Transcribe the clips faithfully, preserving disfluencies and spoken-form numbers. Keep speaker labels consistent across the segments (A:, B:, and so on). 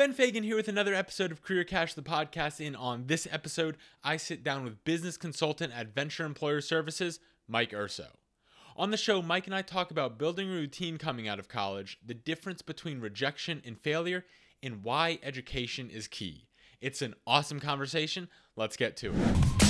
A: Ben Fagan here with another episode of Career Cash, the podcast. And on this episode, I sit down with business consultant at Venture Employer Services, Mike Urso. On the show, Mike and I talk about building a routine coming out of college, the difference between rejection and failure, and why education is key. It's an awesome conversation. Let's get to it.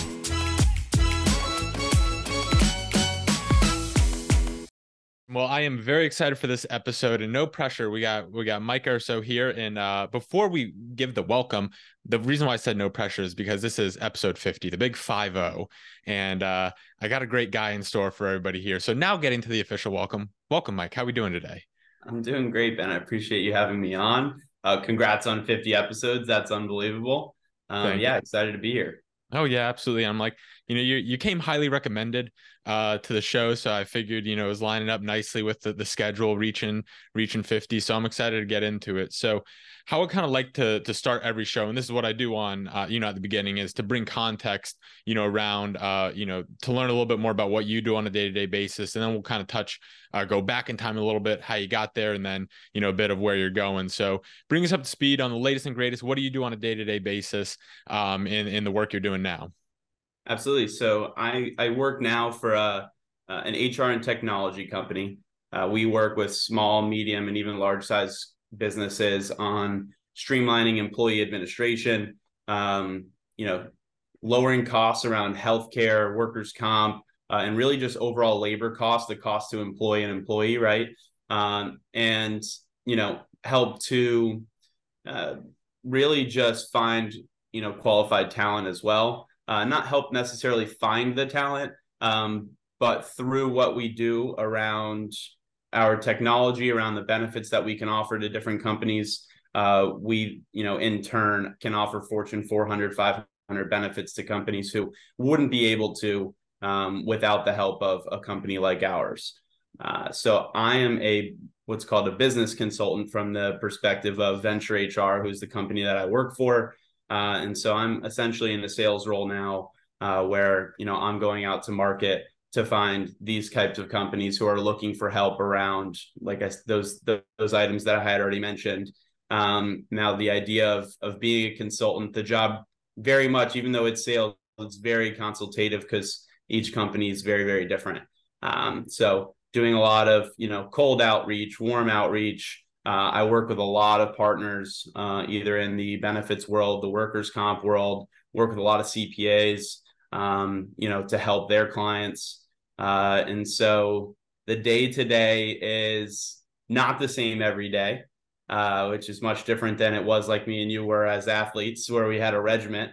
A: Well, I am very excited for this episode, and no pressure. We got we got Mike Urso here, and uh, before we give the welcome, the reason why I said no pressure is because this is episode fifty, the big five oh, and uh, I got a great guy in store for everybody here. So now, getting to the official welcome, welcome, Mike. How are we doing today?
B: I'm doing great, Ben. I appreciate you having me on. Uh, congrats on fifty episodes. That's unbelievable. Um, yeah, you. Excited to be here.
A: Oh yeah, absolutely. I'm like, you know, you you came highly recommended uh to the show, so I figured, you know, it was lining up nicely with the, the schedule reaching reaching fifty. So I'm excited to get into it. So how I kind of like to to start every show, and this is what I do on uh, you know, at the beginning, is to bring context, you know, around uh, you know, to learn a little bit more about what you do on a day-to-day basis, and then we'll kind of touch uh, go back in time a little bit, how you got there, and then, you know, a bit of where you're going. So bring us up to speed on the latest and greatest. What do you do on a day-to-day basis um in in the work you're doing now?
B: Absolutely. So I, I work now for a, uh, an H R and technology company. Uh, we work with small, medium, and even large size businesses on streamlining employee administration, um, you know, lowering costs around healthcare, workers' comp, uh, and really just overall labor costs, the cost to employ an employee, right? Um, and, you know, help to uh, really just find, you know, qualified talent as well. Uh, not help necessarily find the talent, um, but through what we do around our technology, around the benefits that we can offer to different companies, uh, we, you know, in turn can offer Fortune four hundred, five hundred benefits to companies who wouldn't be able to um, without the help of a company like ours. Uh, so I am a what's called a business consultant from the perspective of Venture H R, who's the company that I work for. Uh, and so I'm essentially in the sales role now, uh, where, you know, I'm going out to market to find these types of companies who are looking for help around, like I, those, those items that I had already mentioned. Um, now, the idea of, of being a consultant, the job very much, even though it's sales, it's very consultative because each company is very, very different. Um, so doing a lot of, you know, cold outreach, warm outreach. Uh, I work with a lot of partners, uh, either in the benefits world, the workers' comp world, work with a lot of C P As, um, you know, to help their clients. Uh, and so the day-to-day is not the same every day, uh, which is much different than it was like me and you were as athletes, where we had a regiment.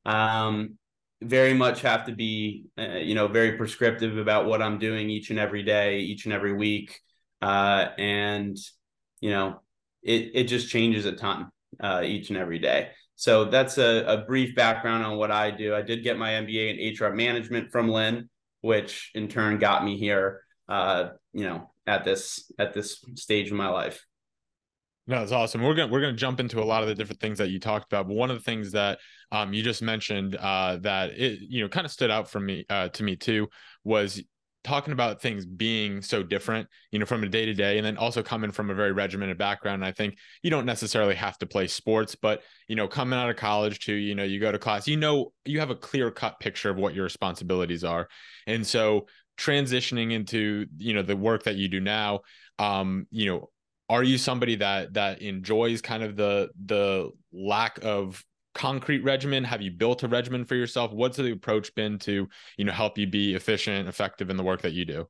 B: Um, very much have to be, uh, you know, very prescriptive about what I'm doing each and every day, each and every week. Uh, and you know, it, it just changes a ton uh, each and every day. So that's a, a brief background on what I do. I did get my M B A in H R management from Lynn, which in turn got me here, uh, you know, at this at this stage of my life.
A: No, that's awesome. We're gonna we're gonna jump into a lot of the different things that you talked about, but one of the things that um you just mentioned uh that it you know kind of stood out for me uh to me too was talking about things being so different, you know, from a day to day, and then also coming from a very regimented background. And I think you don't necessarily have to play sports, but, you know, coming out of college too, you know, you go to class, you know, you have a clear cut picture of what your responsibilities are. And so transitioning into, you know, the work that you do now, um, you know, are you somebody that, that enjoys kind of the, the lack of concrete regimen? Have you built a regimen for yourself? What's the approach been to, you know, help you be efficient, effective in the work that you do?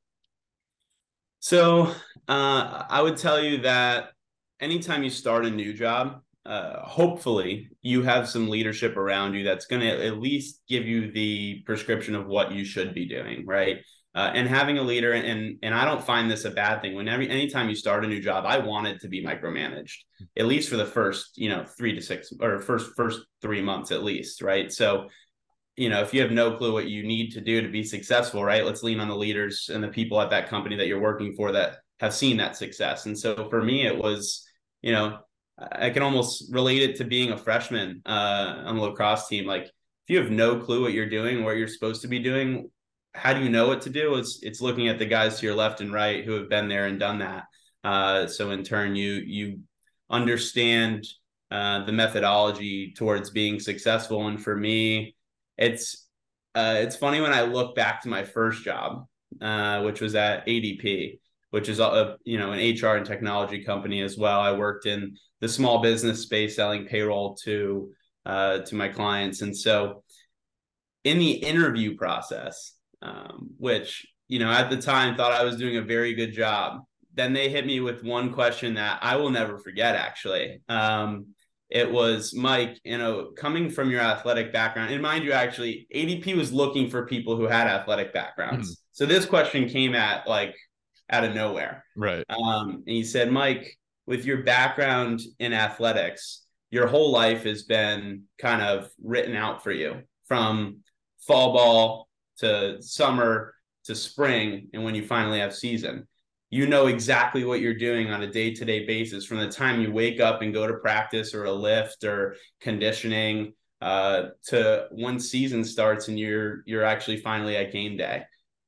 B: So uh, I would tell you that anytime you start a new job, uh, hopefully you have some leadership around you that's going to at least give you the prescription of what you should be doing, right? Uh, and having a leader, and and I don't find this a bad thing. Whenever anytime you start a new job, I want it to be micromanaged, at least for the first, you know, three to six or first first three months at least, right? So, you know, if you have no clue what you need to do to be successful, right? Let's lean on the leaders and the people at that company that you're working for that have seen that success. And so for me, it was, you know, I can almost relate it to being a freshman uh, on the lacrosse team. Like, if you have no clue what you're doing, what you're supposed to be doing, how do you know what to do? It's it's looking at the guys to your left and right who have been there and done that. Uh, so in turn, you you understand uh, the methodology towards being successful. And for me, it's uh, it's funny when I look back to my first job, uh, which was at A D P, which is a you know an H R and technology company as well. I worked in the small business space selling payroll to uh, to my clients, and so in the interview process, um, which you know at the time thought I was doing a very good job, then they hit me with one question that I will never forget. Actually, um, it was, Mike, you know, coming from your athletic background, and mind you, actually, A D P was looking for people who had athletic backgrounds. Mm-hmm. So this question came at like out of nowhere.
A: Right.
B: Um, and he said, Mike, with your background in athletics, your whole life has been kind of written out for you from fall ball to summer to spring. And when you finally have season, you know exactly what you're doing on a day-to-day basis from the time you wake up and go to practice or a lift or conditioning uh, to when season starts and you're you're actually finally at game day.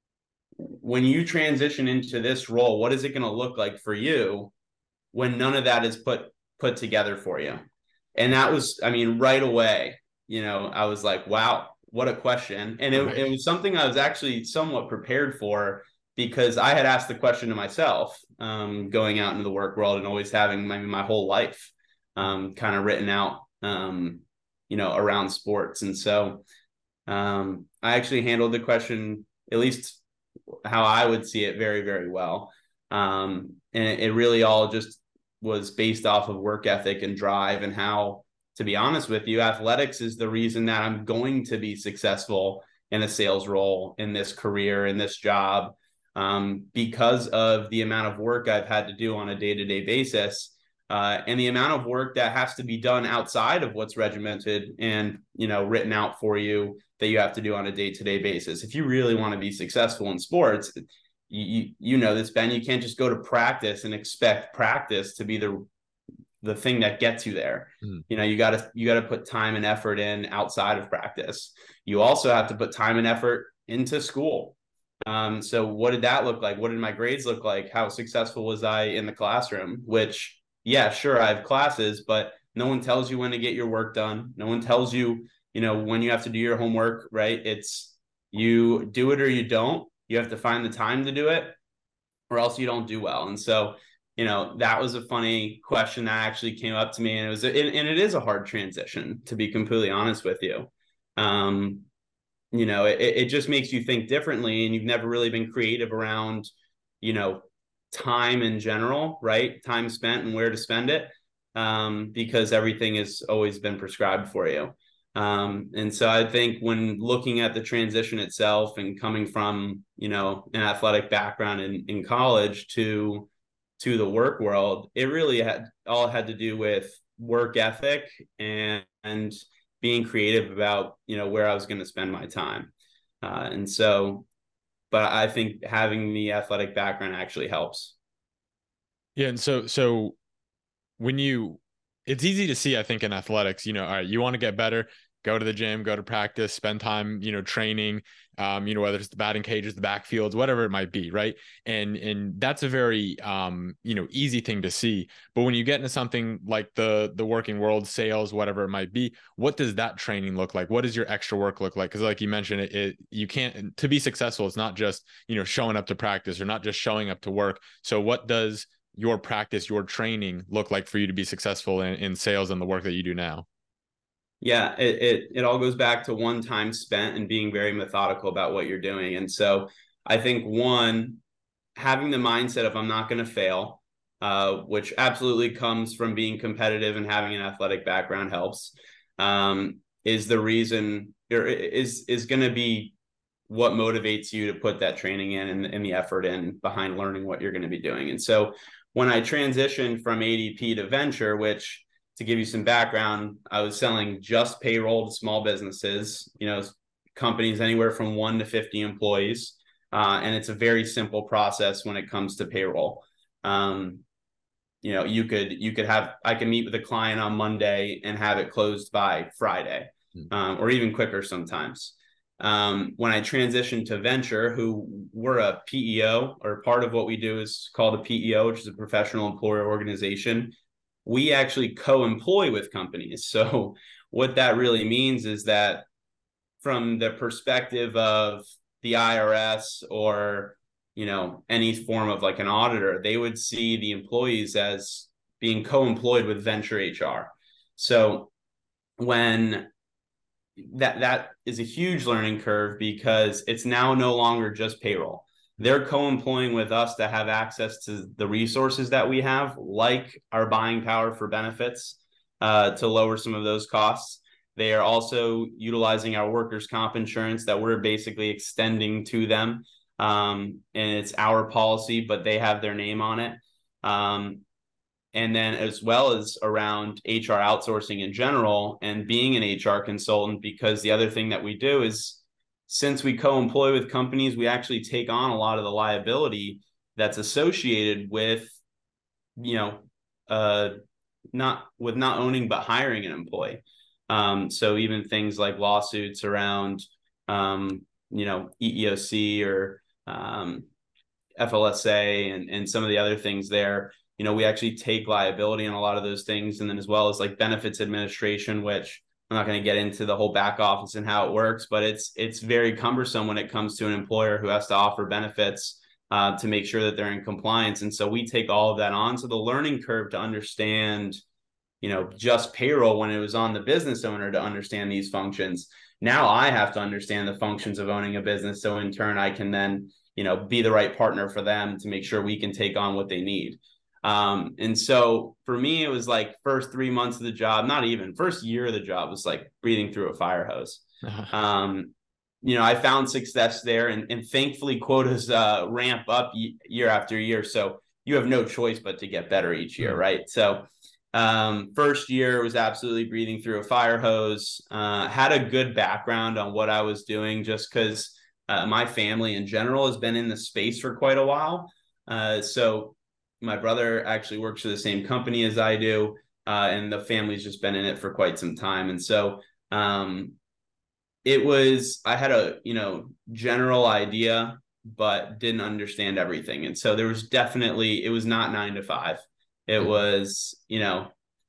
B: When you transition into this role, what is it going to look like for you when none of that is put put together for you? And that was, I mean, right away, you know, I was like, wow, what a question. And it, it was something I was actually somewhat prepared for, because I had asked the question to myself, um, going out into the work world and always having my, my whole life um, kind of written out, um, you know, around sports. And so um, I actually handled the question, at least how I would see it, very, very well. Um, and it, it really all just was based off of work ethic and drive, and how, to be honest with you, athletics is the reason that I'm going to be successful in a sales role, in this career, in this job. Um, because of the amount of work I've had to do on a day-to-day basis, uh, and the amount of work that has to be done outside of what's regimented and, you know, written out for you that you have to do on a day-to-day basis. If you really want to be successful in sports, you, you know this, Ben, you can't just go to practice and expect practice to be the the thing that gets you there. Mm. You know, you got to you got to put time and effort in outside of practice. You also have to put time and effort into school. Um, so what did that look like? What did my grades look like? How successful was I in the classroom? Which, yeah, sure, I have classes, but no one tells you when to get your work done. No one tells you, you know, when you have to do your homework, right? It's you do it or you don't. You have to find the time to do it, or else you don't do well. And so, you know, that was a funny question that actually came up to me, and it was, and it is a hard transition, to be completely honest with you. Um, you know, it, it just makes you think differently, and you've never really been creative around, you know, time in general, right? Time spent and where to spend it, um, because everything has always been prescribed for you. Um, and so I think when looking at the transition itself and coming from, you know, an athletic background in, in college to, to the work world, it really had all had to do with work ethic and, and being creative about, you know, where I was going to spend my time. Uh, and so, but I think having the athletic background actually helps.
A: Yeah. And so, so when you, it's easy to see, I think, in athletics, you know, all right, you want to get better, go to the gym, go to practice, spend time, you know, training, um, you know, whether it's the batting cages, the backfields, whatever it might be. Right. And, and that's a very, um, you know, easy thing to see. But when you get into something like the, the working world, sales, whatever it might be, what does that training look like? What does your extra work look like? Cause like you mentioned, it, it, you can't, to be successful, it's not just, you know, showing up to practice or not just showing up to work. So what does your practice, your training look like for you to be successful in, in sales and the work that you do now?
B: Yeah, it, it it all goes back to one time spent and being very methodical about what you're doing. And so I think, one, having the mindset of I'm not going to fail, uh, which absolutely comes from being competitive and having an athletic background helps, um, is the reason, or is is going to be what motivates you to put that training in and, and the effort in behind learning what you're going to be doing. And so when I transitioned from A D P to Venture, which, to give you some background, I was selling just payroll to small businesses, you know, companies anywhere from one to fifty employees. Uh, and it's a very simple process when it comes to payroll. Um, you know, you could, you could have, I can meet with a client on Monday and have it closed by Friday, um, or even quicker sometimes. Um, when I transitioned to Venture, who we're a P E O, or part of what we do is called a P E O, which is a professional employer organization. we actually co-employ with companies. So what that really means is that from the perspective of the I R S or, you know, any form of like an auditor, they would see the employees as being co-employed with Venture H R. So when that that is a huge learning curve, because it's now no longer just payroll. They're co-employing with us to have access to the resources that we have, like our buying power for benefits, uh, to lower some of those costs. They are also utilizing our workers' comp insurance that we're basically extending to them. Um, and it's our policy, but they have their name on it. Um, and then as well as around H R outsourcing in general and being an H R consultant, because the other thing that we do is, since we co-employ with companies, we actually take on a lot of the liability that's associated with, you know, uh, not with not owning, but hiring an employee. Um, so even things like lawsuits around, um, you know, E E O C or um, F L S A and, and some of the other things there, you know, we actually take liability on a lot of those things. And then as well as like benefits administration, which I'm not going to get into the whole back office and how it works, but it's it's very cumbersome when it comes to an employer who has to offer benefits uh, to make sure that they're in compliance. And so we take all of that on. So the learning curve to understand, you know, just payroll when it was on the business owner to understand these functions. Now I have to understand the functions of owning a business. So in turn, I can then, you know, be the right partner for them to make sure we can take on what they need. Um, and so for me, it was like first three months of the job, not even first year of the job was like breathing through a fire hose. Uh-huh. Um, you know, I found success there, and, and thankfully quotas uh, ramp up year after year. So you have no choice but to get better each year. Mm-hmm. Right. So um, first year was absolutely breathing through a fire hose, uh, had a good background on what I was doing just because uh, my family in general has been in the space for quite a while. Uh, so my brother actually works for the same company as I do, uh, and the family's just been in it for quite some time. And so um, it was, I had a, you know, general idea, but didn't understand everything. And so there was definitely, it was not nine to five. It mm-hmm. was, you know,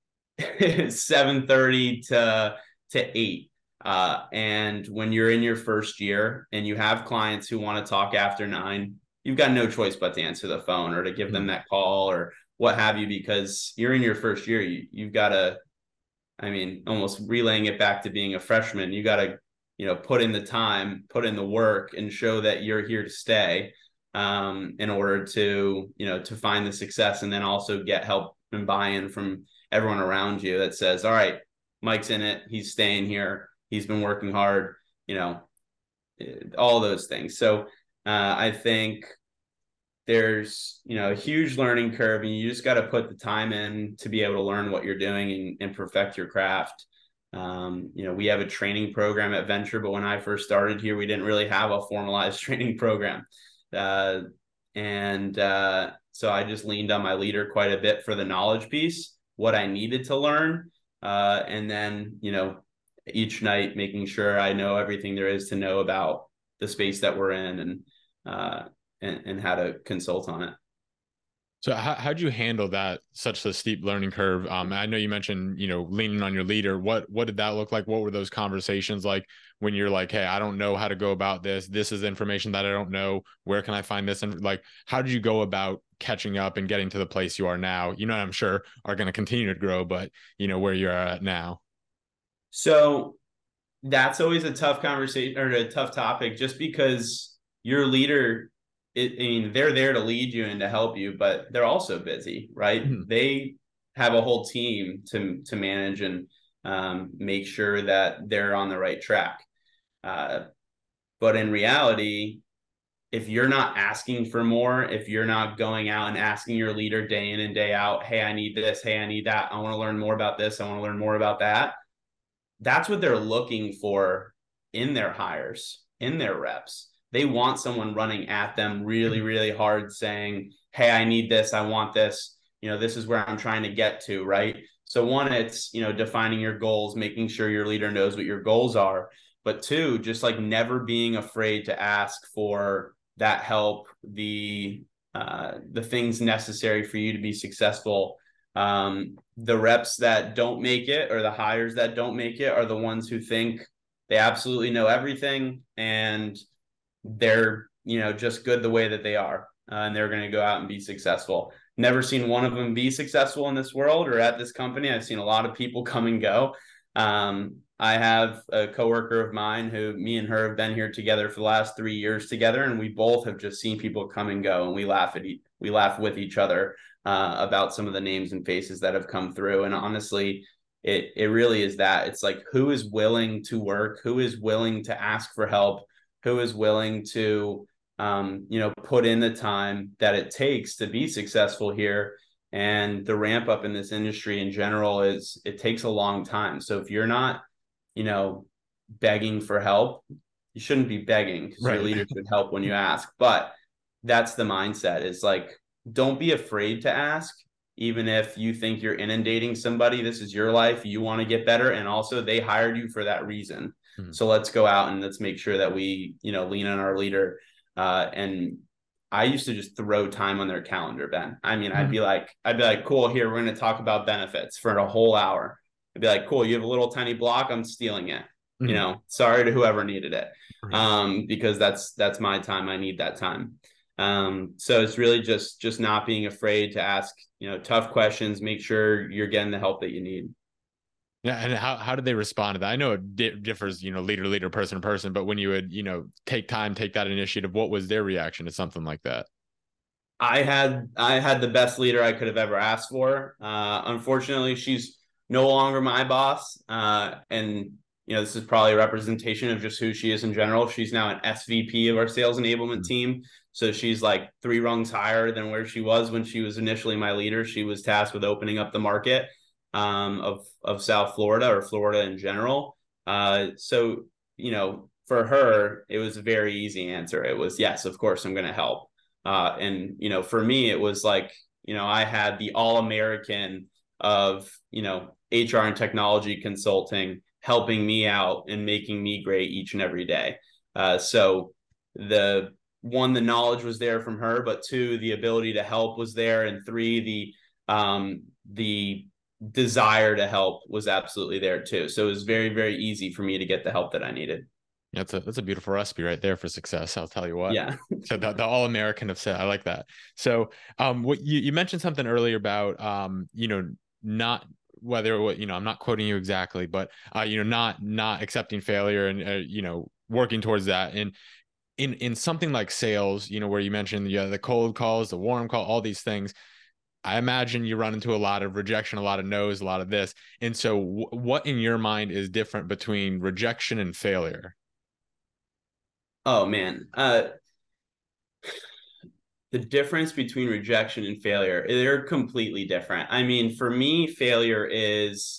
B: seven thirty to, to eight. Uh, and when you're in your first year and you have clients who want to talk after nine, you've got no choice but to answer the phone or to give them that call or what have you, because you're in your first year. You, you've got to, I mean, almost relaying it back to being a freshman, you got to, you know, put in the time, put in the work and show that you're here to stay um, in order to, you know, to find the success, and then also get help and buy-in from everyone around you that says, all right, Mike's in it. He's staying here. He's been working hard, you know, all those things. So, Uh, I think there's, you know, a huge learning curve, and you just got to put the time in to be able to learn what you're doing and, and perfect your craft. Um, you know, we have a training program at Venture, but when I first started here, we didn't really have a formalized training program. Uh, and uh, so I just leaned on my leader quite a bit for the knowledge piece, what I needed to learn. Uh, and then, you know, each night making sure I know everything there is to know about the space that we're in, and uh, and, and how to consult on it.
A: So how, how'd you handle that, such a steep learning curve? Um, I know you mentioned, you know, leaning on your leader. What, what did that look like? What were those conversations like when you're like, hey, I don't know how to go about this. This is information that I don't know. Where can I find this? And like, how did you go about catching up and getting to the place you are now? You know, I'm sure are going to continue to grow, but you know, where you're at now.
B: So that's always a tough conversation or a tough topic, just because your leader, it, I mean, they're there to lead you and to help you, but they're also busy, right? Mm-hmm. They have a whole team to, to manage and um, make sure that they're on the right track. Uh, but in reality, if you're not asking for more, if you're not going out and asking your leader day in and day out, hey, I need this, hey, I need that, I want to learn more about this, I want to learn more about that, that's what they're looking for in their hires, in their reps. They want someone running at them really, really hard saying, hey, I need this, I want this, you know, this is where I'm trying to get to, right? So one, it's, you know, defining your goals, making sure your leader knows what your goals are. But two, just like never being afraid to ask for that help, the uh, the things necessary for you to be successful Um, the reps that don't make it, or the hires that don't make it, are the ones who think they absolutely know everything and they're, you know, just good the way that they are, uh, and they're going to go out and be successful. Never seen one of them be successful in this world or at this company. I've seen a lot of people come and go. Um, I have a coworker of mine who, me and her have been here together for the last three years together, and we both have just seen people come and go, and we laugh at e- we laugh with each other uh, about some of the names and faces that have come through. And honestly, it it really is that. It's like, who is willing to work, who is willing to ask for help, who is willing to um, you know, put in the time that it takes to be successful here. And the ramp up in this industry in general is, it takes a long time. So if you're not, you know, begging for help, you shouldn't be begging, because right. Your leader should help when you ask. But that's the mindset, is like, don't be afraid to ask, even if you think you're inundating somebody. This is your life. You want to get better. And also, they hired you for that reason. Hmm. So let's go out and let's make sure that we, you know, lean on our leader. Uh, and I used to just throw time on their calendar, Ben. I mean, mm-hmm. I'd be like, I'd be like, cool, here, we're going to talk about benefits for a whole hour. I'd be like, cool, you have a little tiny block, I'm stealing it. Mm-hmm. You know, sorry to whoever needed it. Right. Um, because that's, that's my time. I need that time. Um, so it's really just, just not being afraid to ask, you know, tough questions, make sure you're getting the help that you need.
A: Yeah. And how, how did they respond to that? I know it di- differs, you know, leader to leader, person to person, but when you would, you know, take time, take that initiative, what was their reaction to something like that?
B: I had, I had the best leader I could have ever asked for. Uh, unfortunately, she's no longer my boss. Uh, and, you know, this is probably a representation of just who she is in general. She's now an S V P of our sales enablement mm-hmm. team. So she's like three rungs higher than where she was when she was initially my leader. She was tasked with opening up the market um, of, of South Florida, or Florida in general. Uh, so, you know, for her, it was a very easy answer. It was, yes, of course, I'm going to help. Uh, and, you know, for me, it was like, you know, I had the all-American of, you know, H R and technology consulting helping me out and making me great each and every day. Uh, so the one, the knowledge was there from her, but two, the ability to help was there. And three, the, um, the desire to help was absolutely there too. So it was very, very easy for me to get the help that I needed.
A: That's a, that's a beautiful recipe right there for success. I'll tell you what.
B: Yeah.
A: So the, the all-American of said, I like that. So um, what you, you mentioned something earlier about, um, you know, not whether, you know, I'm not quoting you exactly, but, uh, you know, not, not accepting failure and, uh, you know, working towards that. And in, in something like sales, you know, where you mentioned yeah, the cold calls, the warm call, all these things, I imagine you run into a lot of rejection, a lot of no's, a lot of this. And so w- what in your mind is different between rejection and failure?
B: Oh man. Uh, the difference between rejection and failure, they're completely different. I mean, for me, failure is,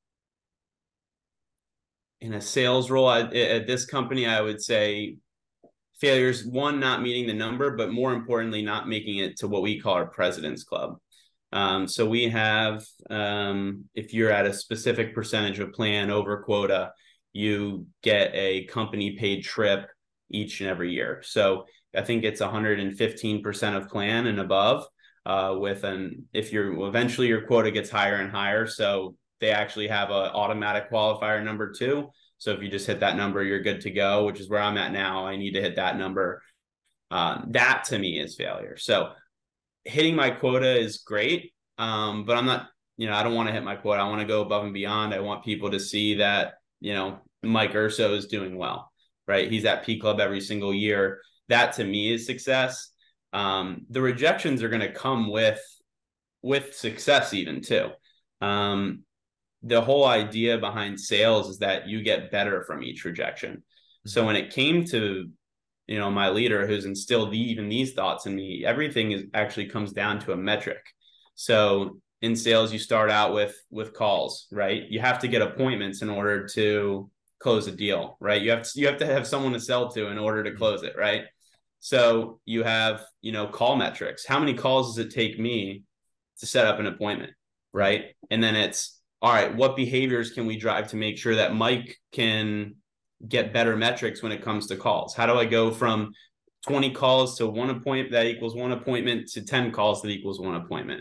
B: in a sales role I, at this company, I would say failure is one, not meeting the number, but more importantly, not making it to what we call our President's Club. Um, so we have, um, if you're at a specific percentage of plan over quota, you get a company paid trip each and every year. So I think it's one hundred fifteen percent of plan and above, uh, with an, if you're eventually your quota gets higher and higher. So they actually have an automatic qualifier number two. So if you just hit that number, you're good to go, which is where I'm at now. I need to hit that number. Um, that to me is failure. So hitting my quota is great. Um, but I'm not, you know, I don't want to hit my quota. I want to go above and beyond. I want people to see that, you know, Mike Urso is doing well, right? He's at P Club every single year. That to me is success. Um, the rejections are going to come with, with success even too. Um, the whole idea behind sales is that you get better from each rejection. Mm-hmm. So when it came to, you know, my leader who's instilled the, even these thoughts in me, everything is actually comes down to a metric. So in sales, you start out with, with calls, right? You have to get appointments in order to close a deal, right? You have to, you have to have someone to sell to in order to close it, right? So you have, you know, call metrics. How many calls does it take me to set up an appointment, right? And then it's, all right, what behaviors can we drive to make sure that Mike can get better metrics when it comes to calls? How do I go from twenty calls to one appointment that equals one appointment to ten calls that equals one appointment,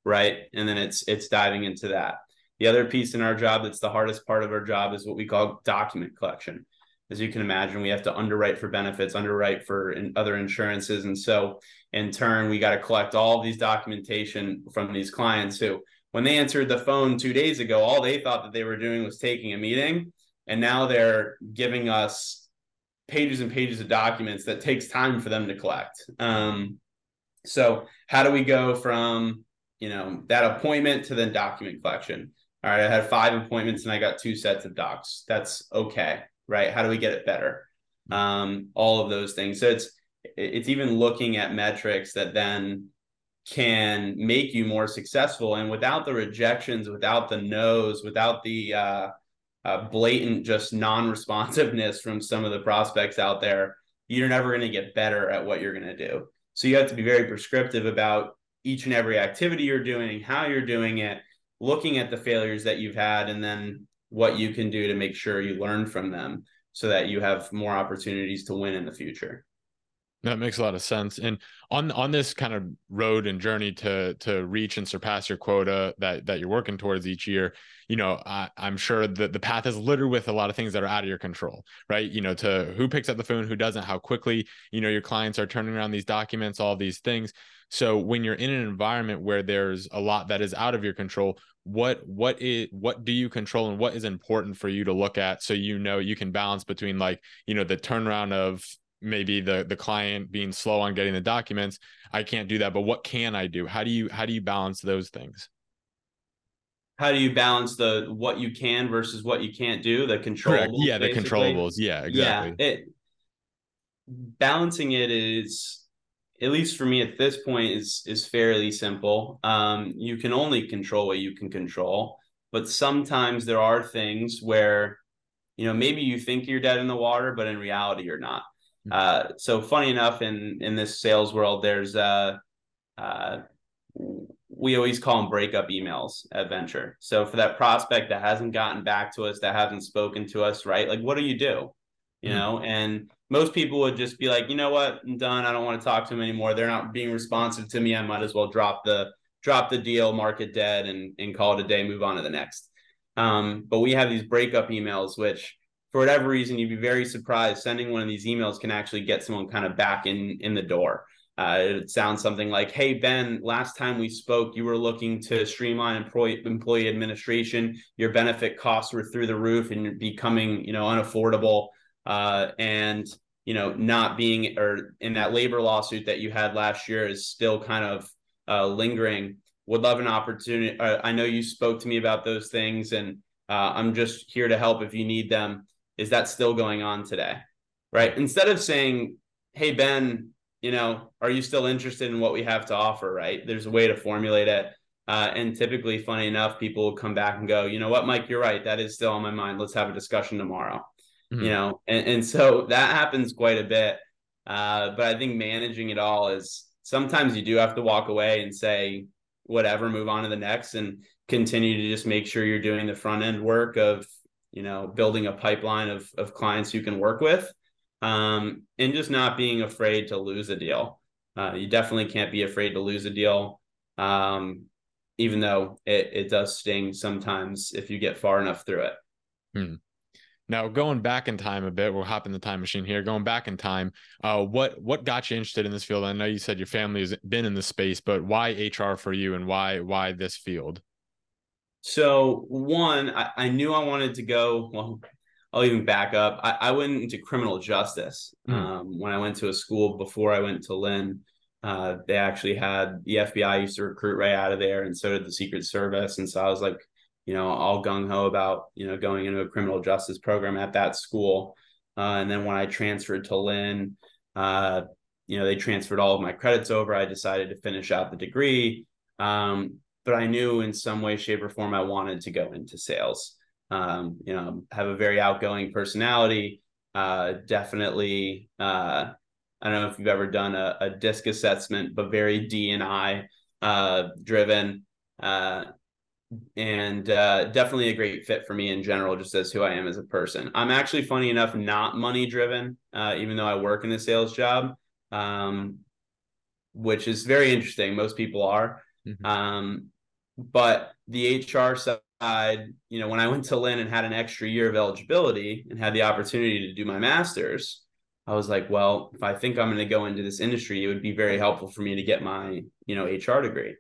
B: right? And then it's it's diving into that. The other piece in our job that's the hardest part of our job is what we call document collection. As you can imagine, we have to underwrite for benefits, underwrite for other insurances. And so in turn, we got to collect all of these documentation from these clients who, when they answered the phone two days ago, all they thought that they were doing was taking a meeting. And now they're giving us pages and pages of documents that takes time for them to collect. Um, so how do we go from, you know, that appointment to then document collection? All right, I had five appointments and I got two sets of docs. That's okay, right? How do we get it better? Um, all of those things. So it's it's even looking at metrics that then can make you more successful. And without the rejections, without the no's, without the uh, uh, blatant just non-responsiveness from some of the prospects out there, you're never going to get better at what you're going to do. So you have to be very prescriptive about each and every activity you're doing, how you're doing it, looking at the failures that you've had, and then what you can do to make sure you learn from them so that you have more opportunities to win in the future.
A: That makes a lot of sense. And on on this kind of road and journey to to reach and surpass your quota that that you're working towards each year, you know, I, I'm sure that the path is littered with a lot of things that are out of your control, right? You know, to who picks up the phone, who doesn't, how quickly, you know, your clients are turning around these documents, all these things. So when you're in an environment where there's a lot that is out of your control, what what is what do you control and what is important for you to look at so you know you can balance between, like, you know, the turnaround of maybe the the client being slow on getting the documents. I can't do that, but what can I do? How do you how do you balance those things?
B: How do you balance the what you can versus what you can't do, the
A: Correct.
B: controllables,
A: Yeah, the
B: basically?
A: controllables. Yeah,
B: Yeah,
A: exactly.
B: it balancing it is, at least for me at this point, is is fairly simple. Um, you can only control what you can control, but sometimes there are things where, you know, maybe you think you're dead in the water, but in reality you're not. Uh, so funny enough, in in this sales world, there's uh, uh, we always call them breakup emails at Venture. So for that prospect that hasn't gotten back to us, that hasn't spoken to us, right? Like, what do you do? You
A: Mm-hmm.
B: know, and most people would just be like, you know what, I'm done. I don't want to talk to them anymore. They're not being responsive to me. I might as well drop the drop the deal, mark it dead, and and call it a day, move on to the next. Um, but we have these breakup emails, which for whatever reason, you'd be very surprised. Sending one of these emails can actually get someone kind of back in in the door. Uh, it sounds something like, "Hey Ben, last time we spoke, you were looking to streamline employee employee administration. Your benefit costs were through the roof, and you're becoming, you know, unaffordable. Uh, and you know, not being or in that labor lawsuit that you had last year is still kind of uh, lingering. Would love an opportunity. Uh, I know you spoke to me about those things, and uh, I'm just here to help if you need them. Is that still going on today?" Right? Instead of saying, "Hey Ben, you know, are you still interested in what we have to offer?" Right? There's a way to formulate it. Uh, and typically, funny enough, people will come back and go, "You know what, Mike, you're right. That is still on my mind. Let's have a discussion tomorrow." You
A: Mm-hmm.
B: know, and, and so that happens quite a bit. Uh, but I think managing it all is, sometimes you do have to walk away and say, whatever, move on to the next, and continue to just make sure you're doing the front end work of, you know, building a pipeline of, of clients you can work with, um, and just not being afraid to lose a deal. Uh, you definitely can't be afraid to lose a deal, um, even though it, it does sting sometimes if you get far enough through it.
A: Hmm. Now, going back in time a bit, we'll hop in the time machine here. Going back in time, uh, what what got you interested in this field? I know you said your family has been in this space, but why H R for you, and why why this field?
B: So one, I, I knew I wanted to go. Well, I'll even back up. I, I went into criminal justice
A: Mm.
B: um, when I went to a school before I went to Lynn. Uh, they actually had the F B I used to recruit right out of there, and so did the Secret Service. And so I was like, you know, all gung ho about, you know, going into a criminal justice program at that school. Uh, and then when I transferred to Lynn, uh, you know, they transferred all of my credits over. I decided to finish out the degree. Um, but I knew in some way, shape, or form I wanted to go into sales. Um, you know, have a very outgoing personality. Uh, definitely, uh, I don't know if you've ever done a, a DISC assessment, but very D and I uh, driven, uh, and uh, definitely a great fit for me in general, just as who I am as a person. I'm actually, funny enough, not money driven, uh, even though I work in a sales job, um, which is very interesting. Most people are.
A: Mm-hmm.
B: Um, But the H R side, you know, when I went to Lynn and had an extra year of eligibility and had the opportunity to do my master's, I was like, well, if I think I'm going to go into this industry, it would be very helpful for me to get my, you know, H R degree.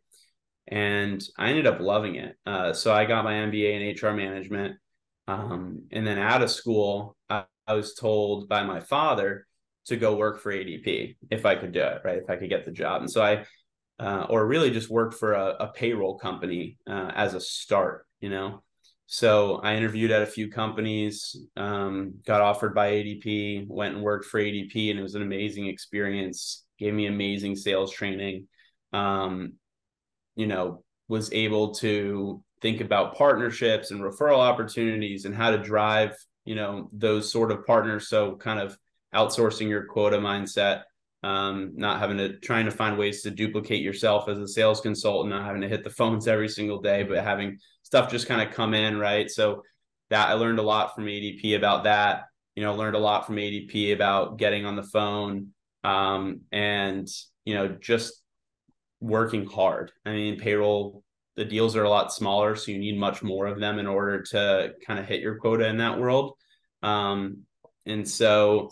B: And I ended up loving it. Uh, so I got my M B A in H R management. Um, and then out of school, I, I was told by my father to go work for A D P if I could do it, right? If I could get the job. And so I, uh, or really just worked for a, a payroll company uh, as a start, you know? So I interviewed at a few companies, um, got offered by A D P, went and worked for A D P, and it was an amazing experience, gave me amazing sales training. Um, you know, was able to think about partnerships and referral opportunities and how to drive, you know, those sort of partners. So kind of outsourcing your quota mindset, um, not having to trying to find ways to duplicate yourself as a sales consultant, not having to hit the phones every single day, but having stuff just kind of come in, right? So that I learned a lot from A D P about that. You know, learned a lot from A D P about getting on the phone, um, and you know, just working hard. I mean, payroll, the deals are a lot smaller, so you need much more of them in order to kind of hit your quota in that world. Um, and so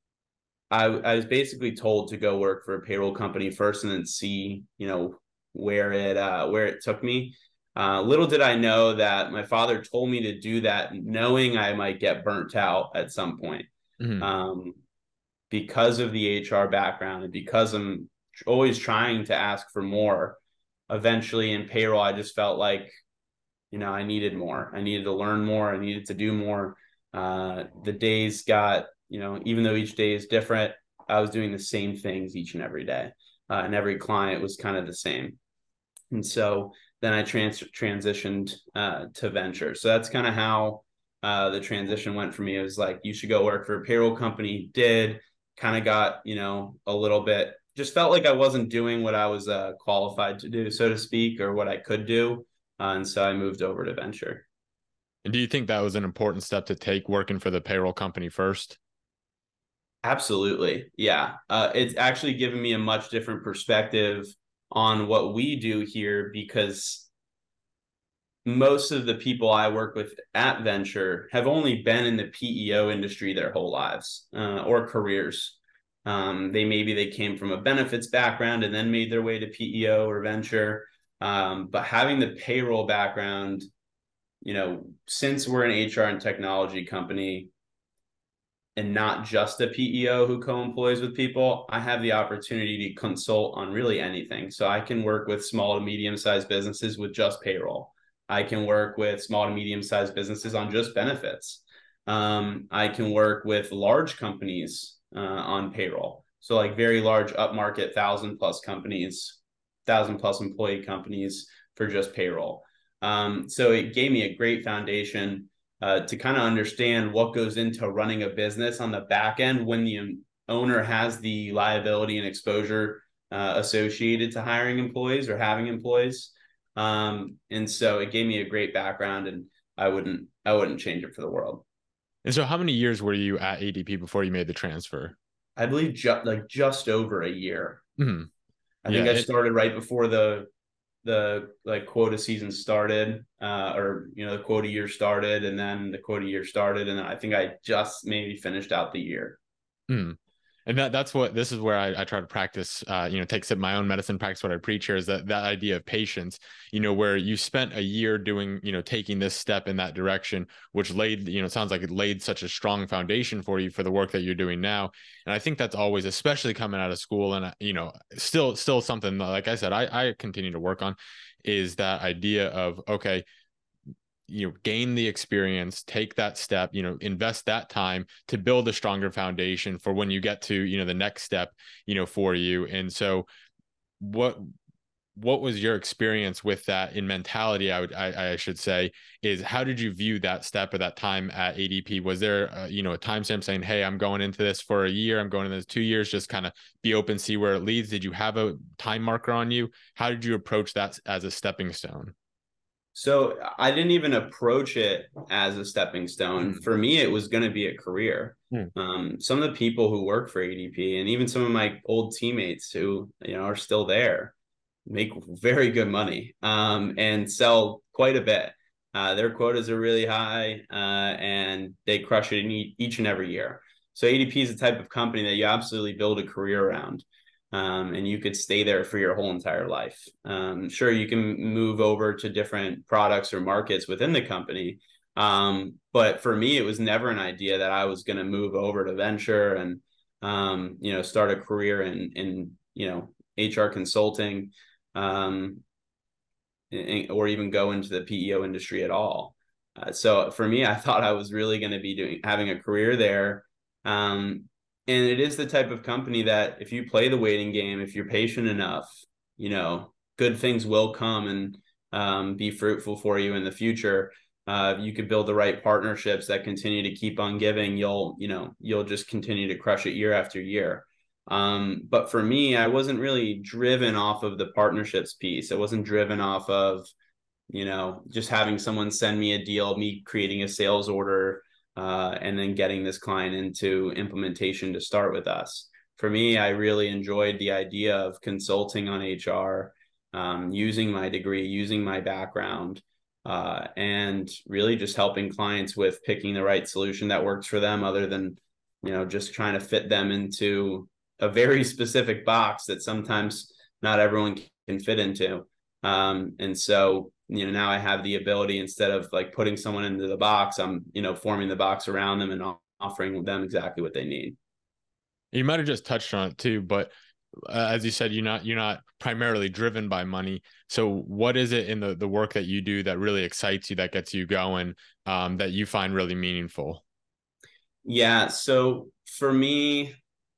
B: I, I was basically told to go work for a payroll company first and then see, you know, where it uh, where it took me. Uh, little did I know that my father told me to do that, knowing I might get burnt out at some point.
A: Mm-hmm.
B: Um, because of the H R background and because I'm always trying to ask for more. Eventually in payroll, I just felt like, you know, I needed more. I needed to learn more. I needed to do more. Uh, the days got, you know, even though each day is different, I was doing the same things each and every day. Uh, and every client was kind of the same. And so then I trans- transitioned uh, to venture. So that's kind of how uh, the transition went for me. It was like, you should go work for a payroll company. Did kind of got, you know, a little bit, just felt like I wasn't doing what I was uh, qualified to do, so to speak, or what I could do. Uh, and so I moved over to venture.
A: And do you think that was an important step to take, working for the payroll company first?
B: Absolutely. Yeah. Uh, it's actually given me a much different perspective on what we do here because most of the people I work with at Venture have only been in the P E O industry their whole lives uh, or careers. Um, they maybe they came from a benefits background and then made their way to P E O or Venture. Um, but having the payroll background, you know, since we're an H R and technology company and not just a P E O who co-employs with people, I have the opportunity to consult on really anything. So I can work with small to medium-sized businesses with just payroll. I can work with small to medium-sized businesses on just benefits. Um, I can work with large companies uh, on payroll. So like very large upmarket thousand plus companies, thousand plus employee companies for just payroll. Um, so it gave me a great foundation uh, to kind of understand what goes into running a business on the back end when the owner has the liability and exposure uh, associated to hiring employees or having employees. Um, and so it gave me a great background, and I wouldn't I wouldn't change it for the world.
A: And so how many years were you at A D P before you made the transfer?
B: I believe just like just over a year.
A: Mm-hmm.
B: I
A: Yeah.
B: think I
A: It,
B: started right before the the like quota season started, uh, or you know the quota year started, and then the quota year started, and I think I just maybe finished out the year.
A: mm. And that that's what this is where I, I try to practice, uh, you know, take some my own medicine, practice what I preach here is that that idea of patience, you know, where you spent a year doing, you know, taking this step in that direction, which laid, you know, it sounds like it laid such a strong foundation for you for the work that you're doing now. And I think that's always, especially coming out of school and, uh, you know, still, still something, like I said, I, I continue to work on is that idea of, okay, you know, gain the experience, take that step, you know, invest that time to build a stronger foundation for when you get to, you know, the next step, you know, for you. And so what what was your experience with that in mentality? I would, I, I should say, is how did you view that step or that time at A D P? Was there, uh, you know, a timestamp saying, "Hey, I'm going into this for a year. I'm going into this two years. Just kind of be open, see where it leads." Did you have a time marker on you? How did you approach that as a stepping stone?
B: So I didn't even approach it as a stepping stone.
A: Mm.
B: For me, it was going to be a career.
A: Mm.
B: Um, some of the people who work for A D P and even some of my old teammates who, you know, are still there, make very good money, um, and sell quite a bit. Uh, their quotas are really high, uh, and they crush it in e- each and every year. So A D P is the type of company that you absolutely build a career around, um, and you could stay there for your whole entire life. Um, sure, you can move over to different products or markets within the company, um, but for me, it was never an idea that I was going to move over to venture and um, you know start a career in in you know H R consulting, um, or even go into the P E O industry at all. Uh, so for me, I thought I was really going to be doing having a career there. Um, and it is the type of company that if you play the waiting game, if you're patient enough, you know, good things will come and um, be fruitful for you in the future. Uh, you could build the right partnerships that continue to keep on giving. You'll, you know, you'll just continue to crush it year after year. Um, but for me, I wasn't really driven off of the partnerships piece. I wasn't driven off of, you know, just having someone send me a deal, me creating a sales order, uh, and then getting this client into implementation to start with us. For me, I really enjoyed the idea of consulting on H R, um, using my degree, using my background, uh, and really just helping clients with picking the right solution that works for them, other than, you know, just trying to fit them into a very specific box that sometimes not everyone can fit into. Um, and so, you know, now I have the ability, instead of like putting someone into the box, I'm, you know, forming the box around them and offering them exactly what they need.
A: You might have just touched on it too, but uh, as you said, you're not you're not primarily driven by money. So what is it in the the work that you do that really excites you, that gets you going, um, that you find really meaningful?
B: Yeah. So for me,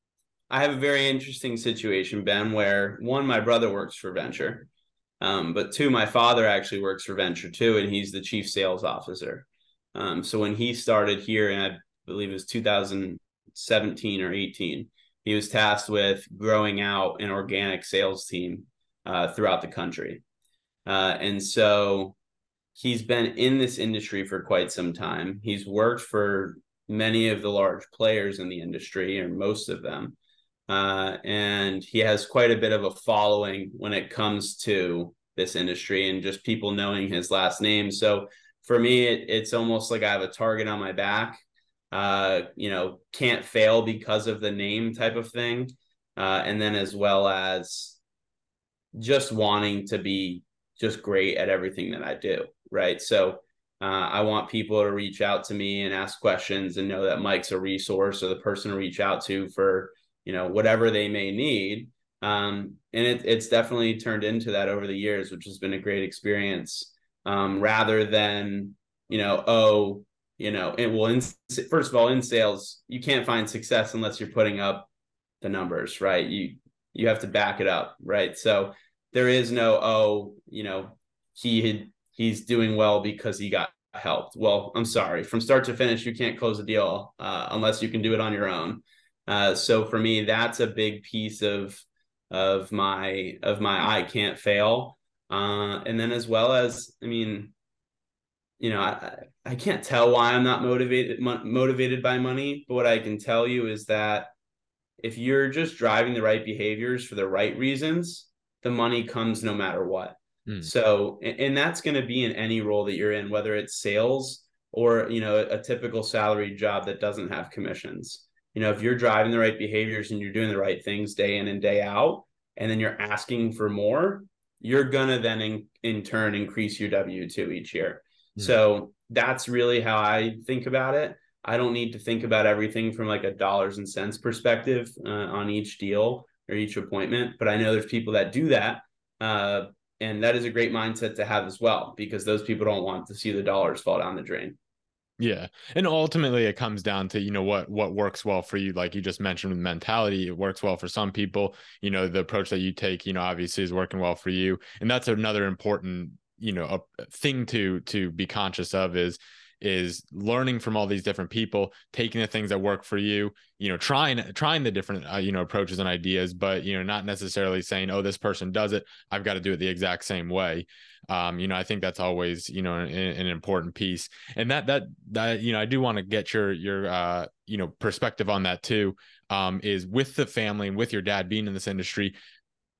B: I have a very interesting situation, Ben, where one, my brother works for Venture. Um, but two, my father actually works for Venture too, and he's the chief sales officer. Um, so when he started here, and I believe it was two thousand seventeen or eighteen, he was tasked with growing out an organic sales team uh, throughout the country. Uh, and so he's been in this industry for quite some time. He's worked for many of the large players in the industry, or most of them. Uh, and he has quite a bit of a following when it comes to this industry and just people knowing his last name. So for me, it, it's almost like I have a target on my back. Uh, you know, can't fail because of the name type of thing. Uh, and then as well as just wanting to be just great at everything that I do. Right. So uh, I want people to reach out to me and ask questions and know that Mike's a resource or the person to reach out to for, you know, whatever they may need. Um, and it, it's definitely turned into that over the years, which has been a great experience. Um, rather than, you know, oh, you know, it will, in, first of all, in sales, you can't find success unless you're putting up the numbers, right? You, you have to back it up, right? So there is no, oh, you know, he had, he's doing well because he got helped. Well, I'm sorry, from start to finish, you can't close a deal uh, unless you can do it on your own. Uh, so for me, that's a big piece of of my of my I can't fail. Uh, and then as well as, I mean, you know, I I can't tell why I'm not motivated motivated by money, but what I can tell you is that if you're just driving the right behaviors for the right reasons, the money comes no matter what.
A: Mm.
B: So, and that's going to be in any role that you're in, whether it's sales or, you know, a typical salary job that doesn't have commissions. You know, if you're driving the right behaviors and you're doing the right things day in and day out, and then you're asking for more, you're going to then in, in turn increase your W two each year.
A: Mm.
B: So that's really how I think about it. I don't need to think about everything from like a dollars and cents perspective uh, on each deal or each appointment, but I know there's people that do that. Uh, and that is a great mindset to have as well, because those people don't want to see the dollars fall down the drain.
A: Yeah. And ultimately it comes down to, you know, what what works well for you. Like you just mentioned with mentality, it works well for some people. You know, the approach that you take, you know, obviously is working well for you. And that's another important, you know, a thing to to be conscious of is is learning from all these different people, taking the things that work for you, you know, trying trying the different uh, you know, approaches and ideas, but you know, not necessarily saying, oh, this person does it, I've got to do it the exact same way. Um, you know, I think that's always, you know, an, an important piece. And that that that you know, I do want to get your your uh, you know, perspective on that too. Um, is with the family and with your dad being in this industry,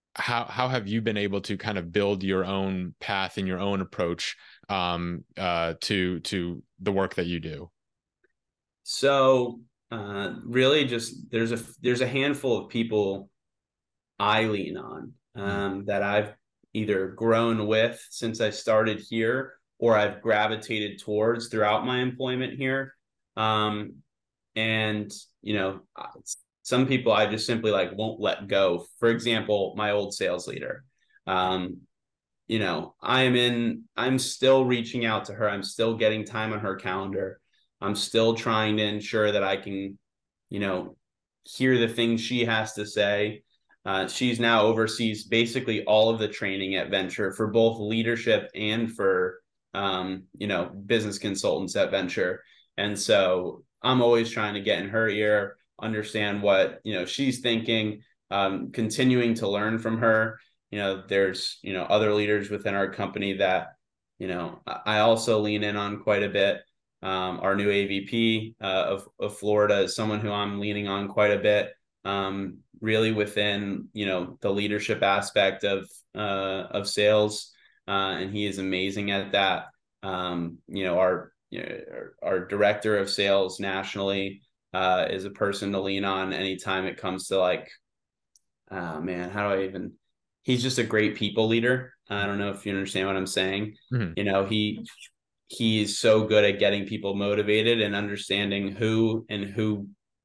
A: how how have you been able to kind of build your own path and your own approach um, uh, to to the work that you do?
B: So uh, really, just there's a there's a handful of people I lean on
A: Mm,
B: um, that I've either grown with since I started here or I've gravitated towards throughout my employment here. Um, and, you know, some people I just simply like won't let go. For example, my old sales leader. Um, you know, I am in, I'm still reaching out to her. I'm still getting time on her calendar. I'm still trying to ensure that I can, you know, hear the things she has to say. Uh, she's now oversees basically all of the training at Venture for both leadership and for, um, you know, business consultants at Venture. And so I'm always trying to get in her ear, understand what, you know, she's thinking, um, continuing to learn from her. You know, there's, you know, other leaders within our company that, you know, I also lean in on quite a bit. Um, our new A V P uh, of, of Florida is someone who I'm leaning on quite a bit, um, really within, you know, the leadership aspect of, uh, of sales. Uh, and he is amazing at that. Um, you know, our, you know, our, our director of sales nationally uh, is a person to lean on anytime it comes to like, oh man, how do I even, he's just a great people leader. I don't know if you understand what I'm saying.
A: mm,
B: You know, he he's so good at getting people motivated and understanding who and who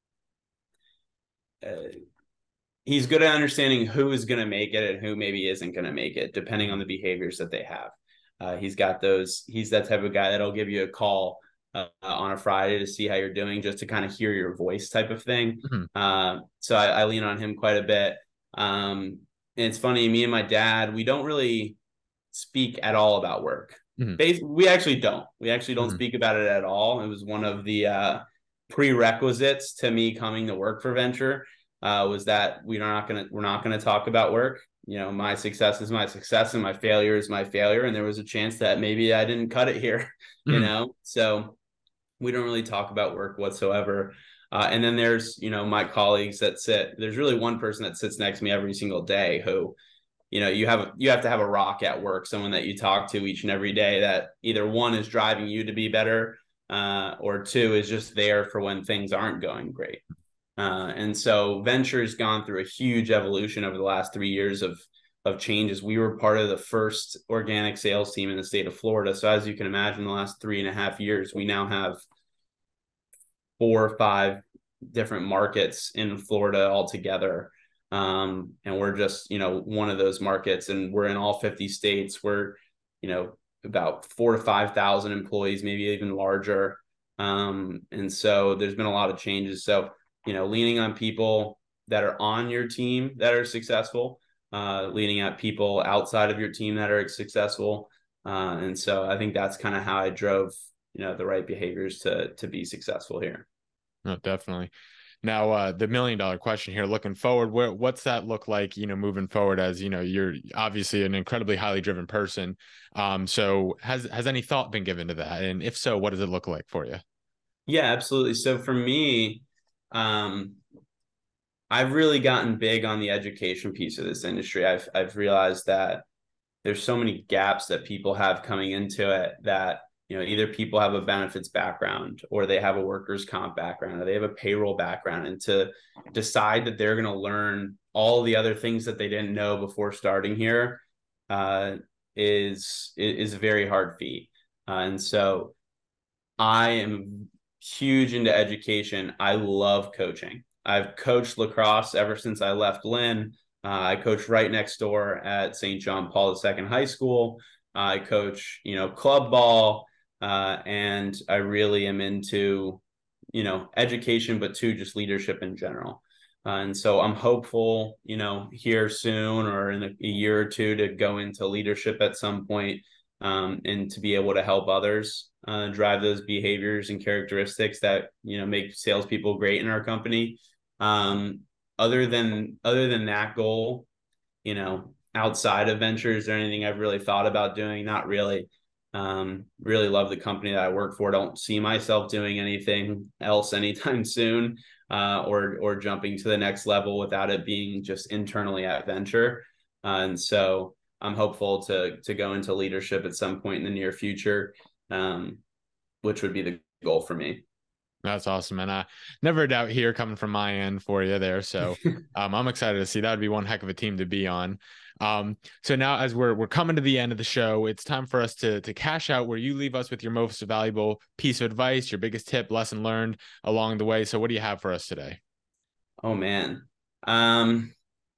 B: uh, he's good at understanding who is going to make it and who maybe isn't going to make it depending on
A: mm,
B: the behaviors that they have. Uh, he's got those, he's that type of guy that'll give you a call uh, on a Friday to see how you're doing, just to kind of hear your voice type of thing.
A: mm,
B: Uh, so I, I lean on him quite a bit. Um, and it's funny, me and my dad, we don't really speak at all about work.
A: mm,
B: Basically, we actually don't. We actually don't
A: mm,
B: speak about it at all. It was one of the uh, prerequisites to me coming to work for Venture. Uh, was that we're not gonna we're not gonna talk about work. You know, my success is my success and my failure is my failure. And there was a chance that maybe I didn't cut it here. You
A: mm,
B: know, so we don't really talk about work whatsoever. Uh, and then there's, you know, my colleagues that sit, there's really one person that sits next to me every single day who, you know, you have, you have to have a rock at work, someone that you talk to each and every day that either one is driving you to be better, uh, or two is just there for when things aren't going great. Uh, and so Venture's gone through a huge evolution over the last three years of, of changes. We were part of the first organic sales team in the state of Florida. So as you can imagine, the last three and a half years, we now have four or five different markets in Florida altogether. Um, and we're just, you know, one of those markets, and we're in all fifty states. We're, you know, about four to five thousand employees, maybe even larger. Um, and so there's been a lot of changes. So, you know, leaning on people that are on your team that are successful, uh, leaning at people outside of your team that are successful. Uh, and so I think that's kind of how I drove, you know, the right behaviors to to be successful here.
A: no, definitely. Now, uh, the million dollar question here, looking forward, where what's that look like, you know, moving forward as, you know, you're obviously an incredibly highly driven person. Um, so has has any thought been given to that? And if so, what does it look like for you?
B: Yeah, absolutely. So for me, um, I've really gotten big on the education piece of this industry. I've I've realized that there's so many gaps that people have coming into it that, you know, either people have a benefits background or they have a workers' comp background or they have a payroll background, and to decide that they're going to learn all the other things that they didn't know before starting here uh, is is a very hard feat. Uh, and so I am huge into education. I love coaching. I've coached lacrosse ever since I left Lynn. Uh, I coach right next door at Saint John Paul the Second High School. Uh, I coach, you know, club ball, uh, and I really am into, you know, education, but too just leadership in general. Uh, and so I'm hopeful, you know, here soon or in a, a year or two to go into leadership at some point, um, and to be able to help others uh, drive those behaviors and characteristics that, you know, make salespeople great in our company. Um, other than other than that goal, you know, outside of ventures or anything I've really thought about doing, not really. Um, really love the company that I work for. Don't see myself doing anything else anytime soon, uh, or or jumping to the next level without it being just internally at Venture. Uh, and so I'm hopeful to to go into leadership at some point in the near future, um, which would be the goal for me.
A: That's awesome. And I never a doubt here coming from my end for you there. So um, I'm excited to see. That would be one heck of a team to be on. Um, so now as we're we're coming to the end of the show, it's time for us to to cash out, where you leave us with your most valuable piece of advice, your biggest tip, lesson learned along the way. So what do you have for us today?
B: Oh man. Um,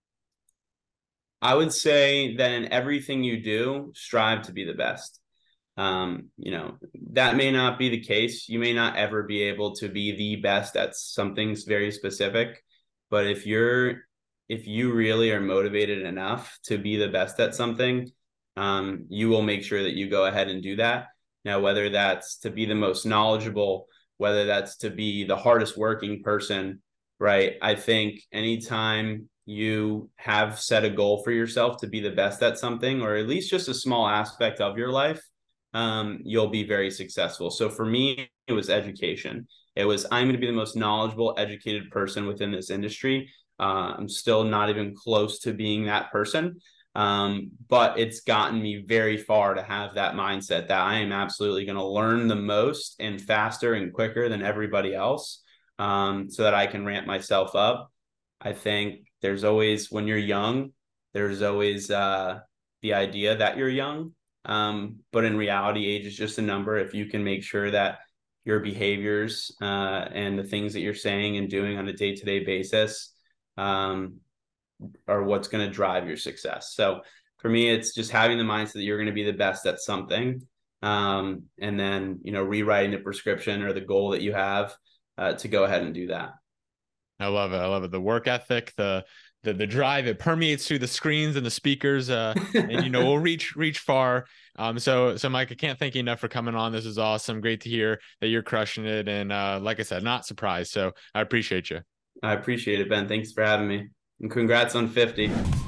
B: I would say that in everything you do, strive to be the best. Um, you know, that may not be the case. You may not ever be able to be the best at something very specific, but if you're if you really are motivated enough to be the best at something, um, you will make sure that you go ahead and do that. Now, whether that's to be the most knowledgeable, whether that's to be the hardest working person, right? I think anytime you have set a goal for yourself to be the best at something, or at least just a small aspect of your life, um, you'll be very successful. So for me, it was education. It was, I'm going to be the most knowledgeable, educated person within this industry. Uh, I'm still not even close to being that person. Um, but it's gotten me very far to have that mindset that I am absolutely going to learn the most and faster and quicker than everybody else, um, so that I can ramp myself up. I think there's always, when you're young, there's always uh, the idea that you're young. Um, but in reality, age is just a number. If you can make sure that your behaviors uh, and the things that you're saying and doing on a day-to-day basis um, are what's going to drive your success. So for me, it's just having the mindset that you're going to be the best at something, um, and then, you know, rewriting the prescription or the goal that you have uh, to go ahead and do that.
A: I love it. I love it. The work ethic, the the the drive, it permeates through the screens and the speakers, uh, and you know we'll reach reach far. Um, so so Mike, I can't thank you enough for coming on. This is awesome. Great to hear that you're crushing it, and uh, like I said, not surprised. So I appreciate you.
B: I appreciate it, Ben. Thanks for having me, and congrats on fifty.